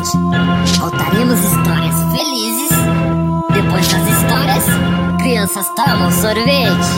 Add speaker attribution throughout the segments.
Speaker 1: sorvete. Contaremos histórias felizes. Depois das histórias, crianças tomam sorvete.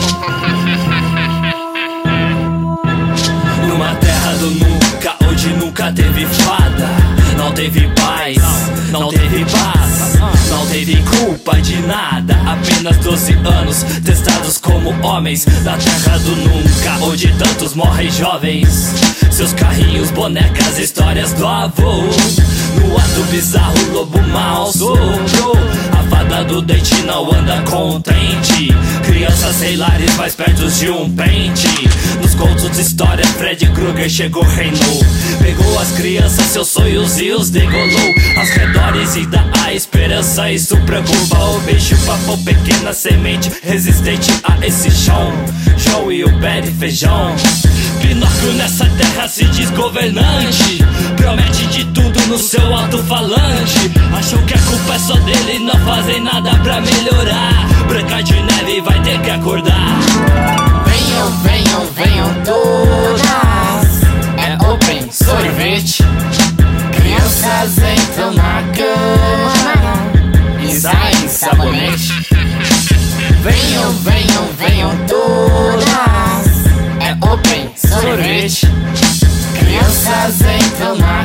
Speaker 2: Numa terra do nunca, onde nunca teve fada, não teve paz, não teve paz, não teve culpa de nada. Apenas 12 anos, testados como homens da terra do nunca, onde tantos morrem jovens. Seus carrinhos, bonecas, histórias do avô. No ato bizarro, o lobo mal soprou. A fada do dente não anda contente. Crianças sei lares mais perto de um pente. Nos contos de história, Freddy Krueger chegou, reinou. Pegou as crianças, seus sonhos e os degolou. Aos redores e dá a esperança, isso preocupa o bicho. Papou pequena semente, resistente a esse chão. Joe e o pé de feijão. Pinóquio nessa terra se diz governante. Promete de tudo no seu alto-falante. Acham que a culpa é só dele, não fazem nada pra melhorar. Branca de Neve vai ter que acordar.
Speaker 3: Venham, venham, venham todas. É open sorvete. Crianças entram na cama e saem sabonete. Venham, venham, venham todas. É open sorvete. Crianças entram na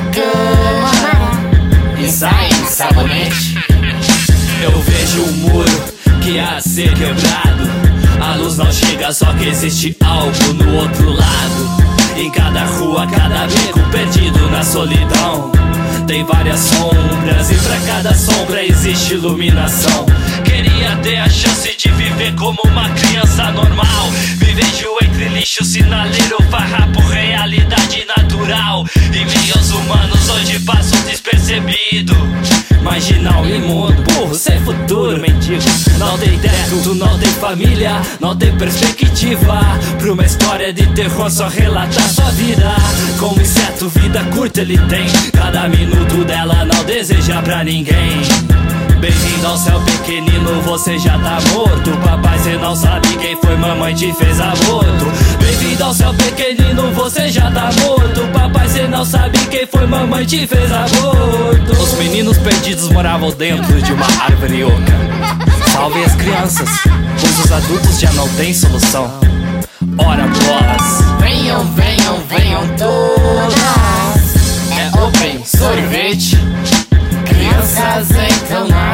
Speaker 3: cama e saem sabonete.
Speaker 2: Eu vejo um muro que há de ser quebrado. A luz não chega, só que existe algo no outro lado. Em cada rua, cada beco, perdido na solidão, tem várias sombras, e pra cada sombra existe iluminação. Queria ter a chance de viver como uma criança normal. Me vejo entre lixo, sinaleiro, farrapo, realidade natural. E meios humanos onde passo despercebido. Marginal, imundo, burro, sem futuro, mendigo. Não tem teto, não tem família, não tem perspectiva. Pra uma história de terror só relatar sua vida. Como inseto, vida curta ele tem. Cada minuto dela não deseja pra ninguém. Bem-vindo ao céu pequenino, você já tá morto. Papai, cê não sabe quem foi, mamãe te fez aborto. Bem-vindo ao céu pequenino, você já tá morto. Papai, cê não sabe quem foi, mamãe te fez aborto. Os meninos perdidos moravam dentro de uma árvore oca. Salve as crianças, pois os adultos já não têm solução. Ora bolas.
Speaker 3: Venham, venham, venham todas. É open sorvete. Crianças entram na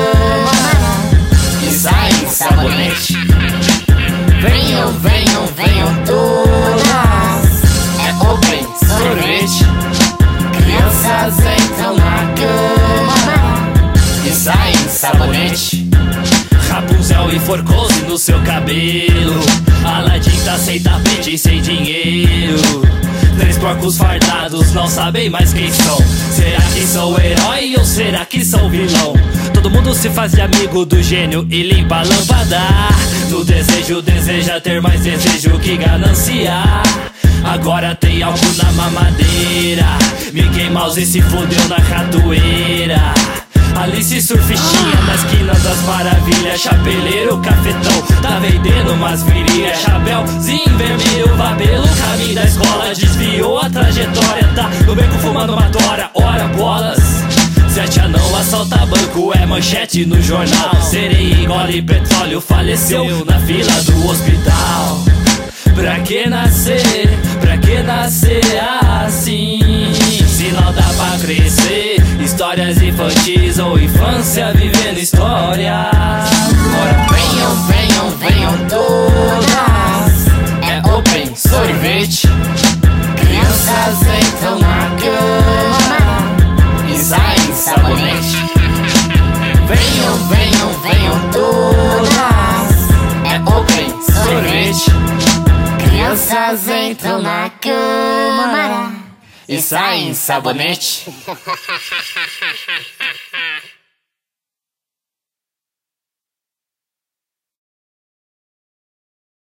Speaker 3: cama e saem sabonete. Venham, venham, venham todas. É open sorvete. Crianças entram na cama e saem sabonete.
Speaker 2: Rapunzel enforcou-se no seu cabelo. Aladdin tá sem tapete e sem dinheiro. 3 porcos fardados não sabem mais quem são. Será que são herói ou será que são vilão? Todo mundo se faz de amigo do gênio e limpa a lâmpada. No desejo, deseja ter mais desejo que ganância. Agora tem álcool na mamadeira. Mickey Mouse se fodeu na ratoeira. Alice surfistinha na esquina das maravilhas. Chapeleiro, cafetão, tá vendendo umas virilhas. Chapéuzinho vermelho, babelo, caminho da escola. Desviou a trajetória, tá no beco fumando uma tora. Ora bolas, 7 anão assalta banco, é manchete no jornal. Sereia engole petróleo, faleceu na fila do hospital. Pra que nascer? Pra que nascer assim? Se não dá pra crescer, histórias infantis ou infância vivendo histórias.
Speaker 3: Ora venham, venham, venham todas. É open sorvete. Crianças entram na cama e saem sabonete. Venham, venham, venham todas. É open sorvete. Crianças entram na cama e saem sabonete.